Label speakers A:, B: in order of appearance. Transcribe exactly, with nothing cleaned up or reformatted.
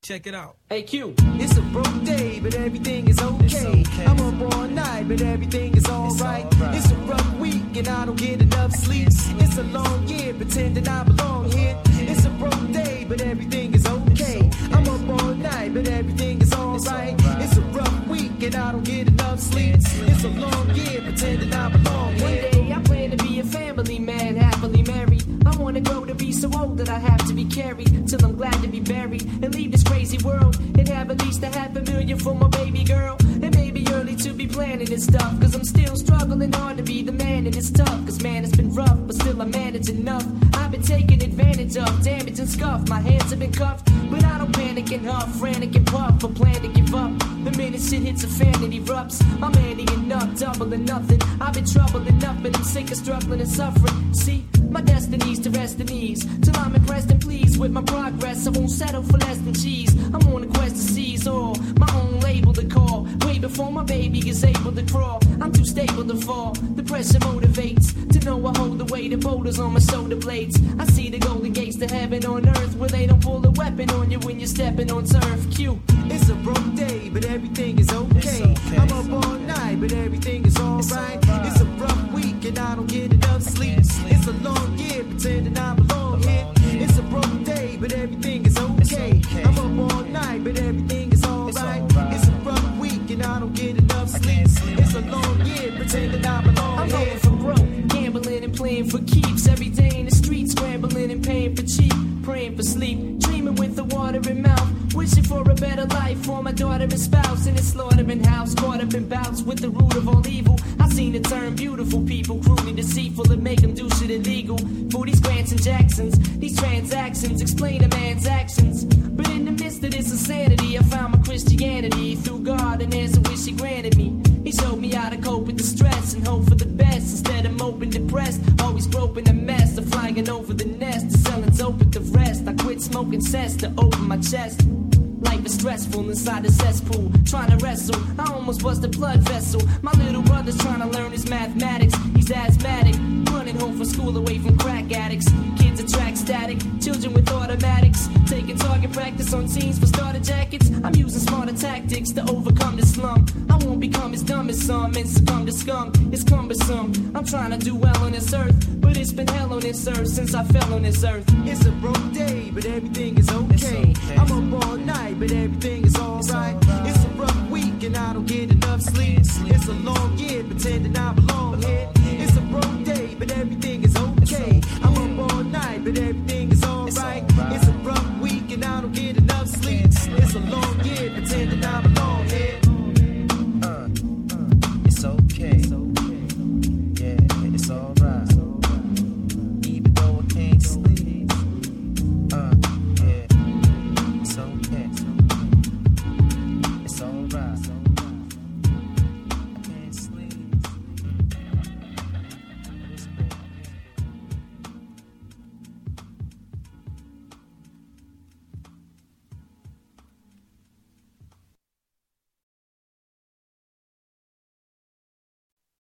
A: Check it out.
B: Hey Q, it's a broke day, but everything is okay. okay. I'm up all night, but everything is alright. It's, right. It's a rough week, and I don't get enough sleep. It's a long year, pretending I belong here. It's a broke day, but everything is okay. I'm up all night, but everything is alright. It's a rough week, and I don't get enough sleep. It's a long year, pretending I belong here. One day I plan to be a family man, happily married. I wanna grow to be so old that I have to be carried till I'm glad to be buried and leave this crazy world and have at least a half a million for my baby girl. It may be early to be planning this stuff, cause I'm still struggling hard to be the man, and it's tough, cause man, it's been rough, but still I manage enough. I've been taken advantage of, damaged and scuffed, my hands have been cuffed, but I don't panic and huff, frantic and puff, or plan to give up. The minute shit hits a fan and erupts, I'm handying up, double or nothing. I've been troubled enough, and I'm sick of struggling and suffering. See, my destiny's to rest in ease, till I'm impressed and pleased with my progress. I won't settle for less than cheese. I'm on a quest to seize all, my own label to call. Way before my baby is able to crawl, I'm too stable to fall. The pressure motivates, to know I hold the weight of boulders on my shoulder blades. I see the golden gates to heaven on earth, where they don't pull a weapon on you when you're stepping on turf. Q, it's a broke day, but everything is okay. okay. I'm up all night, but everything is alright. It's, right. It's a rough week, and I don't get enough sleep. It's a long year, pretending I belong here. It's a broke day, but everything is okay. I'm up all night, but everything is alright. It's a rough week, and I don't get enough sleep. It's a long year, pretending I belong here. I'm going for broke, gambling and playing for keeps. Every day in the streets, scrambling and paying for cheap. Praying for sleep, dreaming with the water in mouth, wishing for a better life for my daughter and spouse. In a slaughtering house, caught up in bouts with the root of all evil. I seen it turn beautiful people cruelly deceitful and make them do shit illegal. For these Grants and Jacksons, these transactions explain a man's actions. But in the midst of this insanity, I found my Christianity through God, and there's a wish He granted me. He showed me how to cope with the stress and hope for the best instead of moping depressed. Always groping a mess of flying over the nest, to selling dope with the rest. I quit smoking cess to open my chest. Life is stressful inside the cesspool, trying to wrestle. I almost bust a blood vessel. My little brother's trying to learn his mathematics. He's asthmatic, running home from school away from crack addicts. Kids attract static, children with automatics. Taking target practice on teens for starter jackets. I'm using smarter tactics to overcome the slum. I won't become as dumb as some and succumb to scum. It's cumbersome. I'm trying to do well on this earth, but it's been hell on this earth since I fell on this earth. It's a broke day, but everything is okay. okay. I'm up all night, but everything